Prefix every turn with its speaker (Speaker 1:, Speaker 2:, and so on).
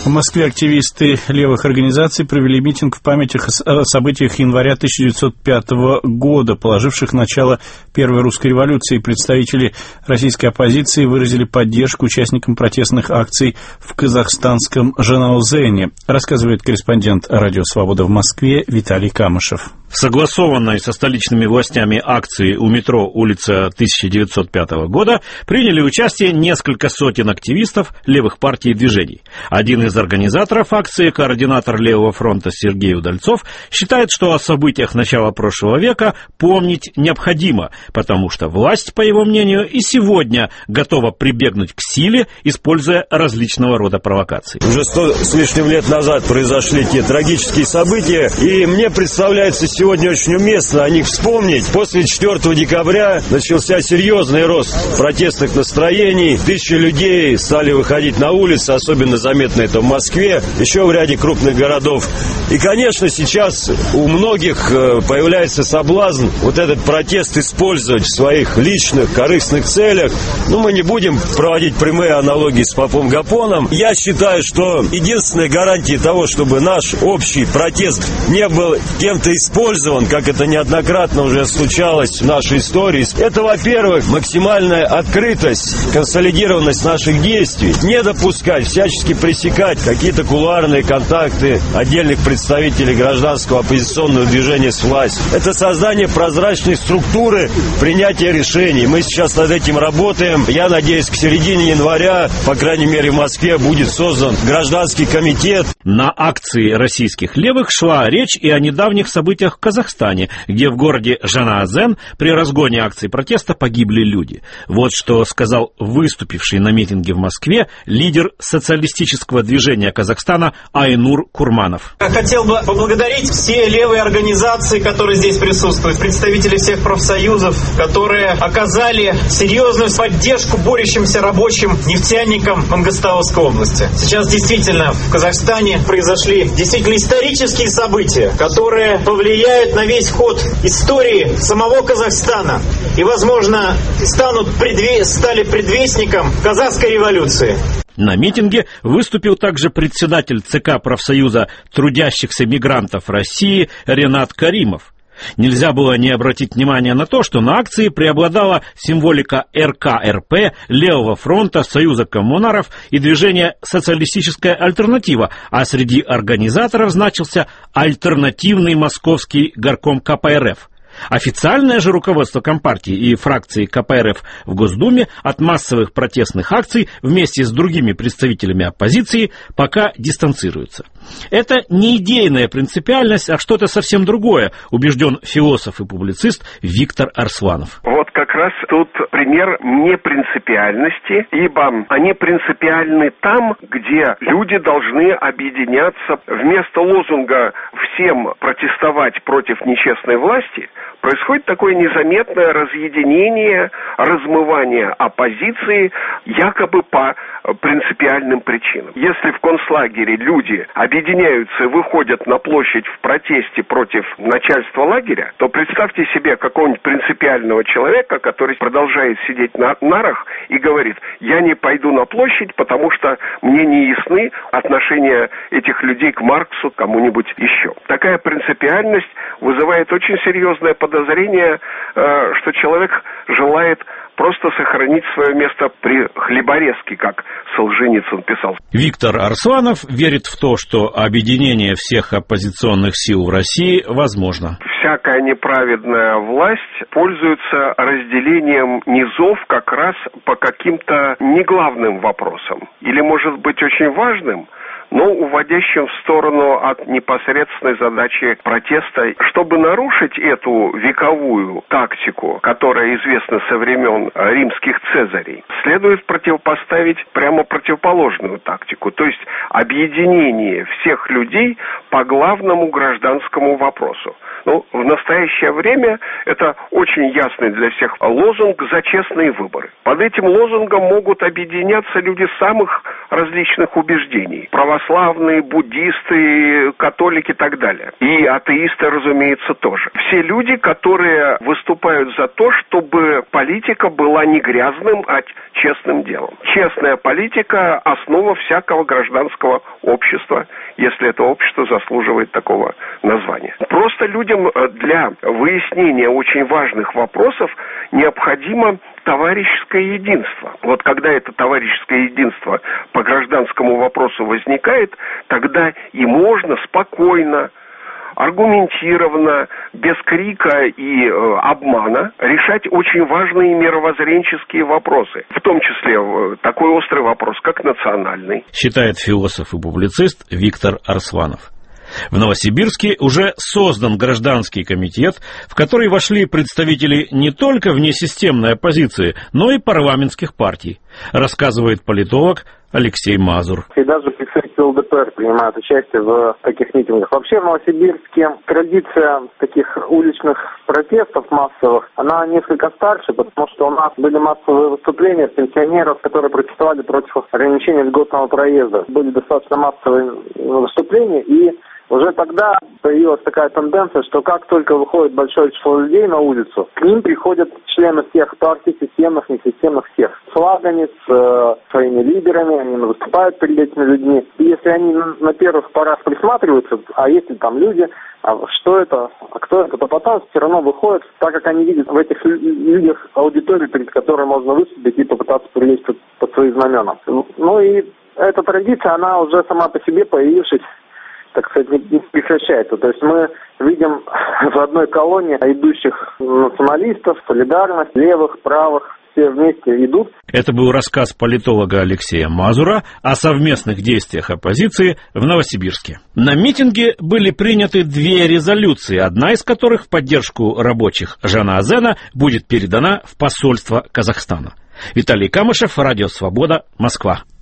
Speaker 1: В Москве активисты левых организаций провели митинг в память о событиях января 1905 года, положивших начало Первой русской революции. Представители российской оппозиции выразили поддержку участникам протестных акций в казахстанском Жанаузене, рассказывает корреспондент «Радио Свобода» в Москве Виталий Камышев.
Speaker 2: В согласованной со столичными властями акции у метро улица 1905 года приняли участие несколько сотен активистов левых партий и движений. Один из организаторов акции, координатор Левого фронта Сергей Удальцов, считает, что о событиях начала прошлого века помнить необходимо, потому что власть, по его мнению, и сегодня готова прибегнуть к силе, используя различного рода провокации.
Speaker 3: Уже 100 с лишним лет назад произошли те трагические события, и мне представляется сегодня очень уместно о них вспомнить. После 4 декабря начался серьезный рост протестных настроений. Тысячи людей стали выходить на улицы, особенно заметно это в Москве, еще в ряде крупных городов. И, конечно, сейчас у многих появляется соблазн вот этот протест использовать в своих личных корыстных целях. Мы не будем проводить прямые аналогии с попом Гапоном. Я считаю, что единственная гарантия того, чтобы наш общий протест не был кем-то использован, как это неоднократно уже случалось в нашей истории, это, во-первых, максимальная открытость, консолидированность наших действий, не допускать, всячески пресекать какие-то кулуарные контакты отдельных представителей гражданского оппозиционного движения с властью. Это создание прозрачной структуры принятия решений. Мы сейчас над этим работаем. Я надеюсь, к середине января, по крайней мере, в Москве будет создан гражданский комитет.
Speaker 2: На акции российских левых шла речь и о недавних событиях в Казахстане, где в городе Жанаозен при разгоне акций протеста погибли люди. Вот что сказал выступивший на митинге в Москве лидер социалистического движения Казахстана Айнур Курманов.
Speaker 4: Я хотел бы поблагодарить все левые организации, которые здесь присутствуют, представители всех профсоюзов, которые оказали серьезную поддержку борющимся рабочим нефтяникам Мангостауской области. Сейчас действительно в Казахстане произошли действительно исторические события, которые повлияют на весь ход истории самого Казахстана и, возможно, стали предвестником казахской революции.
Speaker 2: На митинге выступил также председатель ЦК профсоюза трудящихся мигрантов России Ренат Каримов. Нельзя было не обратить внимания на то, что на акции преобладала символика РКРП, Левого фронта, Союза коммунаров и движения «Социалистическая альтернатива», а среди организаторов значился альтернативный московский горком КПРФ. Официальное же руководство Компартии и фракции КПРФ в Госдуме от массовых протестных акций вместе с другими представителями оппозиции пока дистанцируется. Это не идейная принципиальность, а что-то совсем другое, убежден философ и публицист Виктор Арсланов.
Speaker 5: Вот как раз тут пример непринципиальности, ибо они принципиальны там, где люди должны объединяться. Вместо лозунга «всем протестовать против нечестной власти» происходит такое незаметное разъединение, размывание оппозиции якобы по принципиальным причинам. Если в концлагере люди объединяются и выходят на площадь в протесте против начальства лагеря, то представьте себе какого-нибудь принципиального человека, который продолжает сидеть на нарах и говорит: я не пойду на площадь, потому что мне не ясны отношения этих людей к Марксу, кому-нибудь еще. Такая принципиальность вызывает очень серьезное подозрение, что человек желает просто сохранить свое место при хлеборезке, как Солженицын писал.
Speaker 2: Виктор Арсланов верит в то, что объединение всех оппозиционных сил в России возможно.
Speaker 5: Всякая неправедная власть пользуется разделением низов как раз по каким-то неглавным вопросам. Или, может быть, очень важным, но уводящим в сторону от непосредственной задачи протеста. Чтобы нарушить эту вековую тактику, которая известна со времен римских цезарей, следует противопоставить прямо противоположную тактику, то есть объединение всех людей по главному гражданскому вопросу. В настоящее время это очень ясный для всех лозунг «За честные выборы». Под этим лозунгом могут объединяться люди самых различных убеждений. православные, буддисты, католики и так далее. И атеисты, разумеется, тоже. Все люди, которые выступают за то, чтобы политика была не грязным, а честным делом. Честная политика – основа всякого гражданского общества, если это общество заслуживает такого названия. Просто людям для выяснения очень важных вопросов необходимо товарищеское единство. Вот когда это товарищеское единство по гражданскому вопросу возникает, тогда и можно спокойно, аргументированно, без крика и обмана решать очень важные мировоззренческие вопросы, в том числе такой острый вопрос, как национальный.
Speaker 2: Считает философ и публицист Виктор Арсланов. В Новосибирске уже создан гражданский комитет, в который вошли представители не только внесистемной оппозиции, но и парламентских партий, рассказывает политолог Алексей Мазур.
Speaker 6: И даже представители ЛДПР принимают участие в таких митингах. Вообще в Новосибирске традиция таких уличных протестов массовых, она несколько старше, потому что у нас были массовые выступления пенсионеров, которые протестовали против ограничения льготного проезда. Были достаточно массовые выступления, и уже тогда появилась такая тенденция, что как только выходит большое число людей на улицу, к ним приходят члены всех партий, системных, несистемных, всех. С флагами, с своими лидерами, они выступают перед этими людьми. И если они на первых порах присматриваются, а если там люди, а что это, а кто это, то потом все равно выходят, так как они видят в этих людях аудиторию, перед которой можно выступить и попытаться привлечь под свои знамена. Ну и эта традиция, она уже сама по себе появившись, так сказать, не прекращается. То есть мы видим в одной колонне идущих националистов, солидарность, левых, правых, все вместе идут.
Speaker 2: Это был рассказ политолога Алексея Мазура о совместных действиях оппозиции в Новосибирске. На митинге были приняты 2 резолюции, одна из которых в поддержку рабочих Жана Азена будет передана в посольство Казахстана. Виталий Камышев, Радио Свобода, Москва.